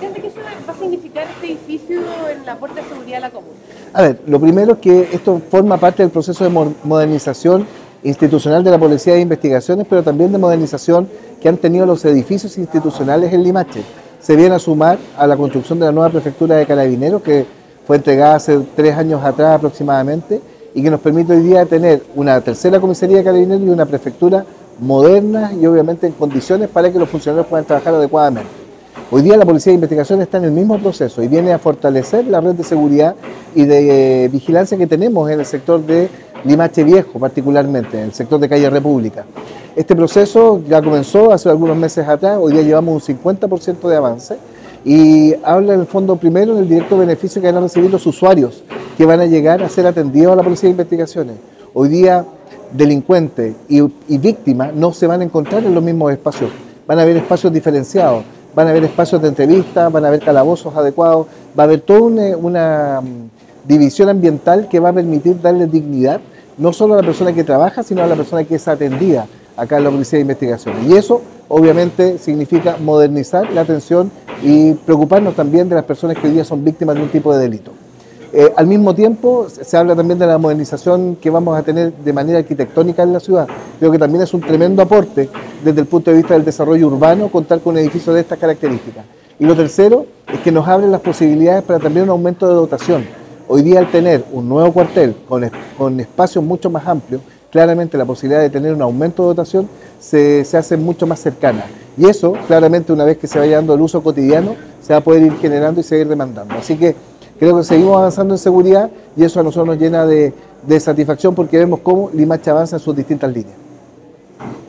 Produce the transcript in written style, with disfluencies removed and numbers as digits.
alcalde, ¿qué va a significar este edificio en la puerta de seguridad de la comuna? A ver, lo primero es que esto forma parte del proceso de modernización institucional de la Policía de Investigaciones, pero también de modernización que han tenido los edificios institucionales en Limache. Se viene a sumar a la construcción de la nueva prefectura de Carabineros, que fue entregada hace 3 años atrás aproximadamente, y que nos permite hoy día tener una tercera comisaría de Carabineros y una prefectura moderna y obviamente en condiciones para que los funcionarios puedan trabajar adecuadamente. Hoy día la Policía de Investigación está en el mismo proceso y viene a fortalecer la red de seguridad y de vigilancia que tenemos en el sector de Limache Viejo, particularmente, en el sector de Calle República. Este proceso ya comenzó hace algunos meses atrás, hoy día llevamos un 50% de avance y habla en el fondo primero del directo beneficio que van a recibir los usuarios que van a llegar a ser atendidos a la Policía de Investigaciones. Hoy día delincuentes y víctimas no se van a encontrar en los mismos espacios, van a haber espacios diferenciados. Van a haber espacios de entrevistas, van a haber calabozos adecuados, va a haber toda una división ambiental que va a permitir darle dignidad no solo a la persona que trabaja, sino a la persona que es atendida acá en la Policía de Investigaciones. Y eso obviamente significa modernizar la atención y preocuparnos también de las personas que hoy día son víctimas de un tipo de delito. Al mismo tiempo, se habla también de la modernización que vamos a tener de manera arquitectónica en la ciudad. Creo que también es un tremendo aporte desde el punto de vista del desarrollo urbano contar con un edificio de estas características. Y lo tercero es que nos abren las posibilidades para también un aumento de dotación. Hoy día, al tener un nuevo cuartel con espacios mucho más amplios, claramente la posibilidad de tener un aumento de dotación se hace mucho más cercana. Y eso, claramente, una vez que se vaya dando el uso cotidiano, se va a poder ir generando y seguir demandando. Así que creo que seguimos avanzando en seguridad y eso a nosotros nos llena de satisfacción porque vemos cómo Limache avanza en sus distintas líneas.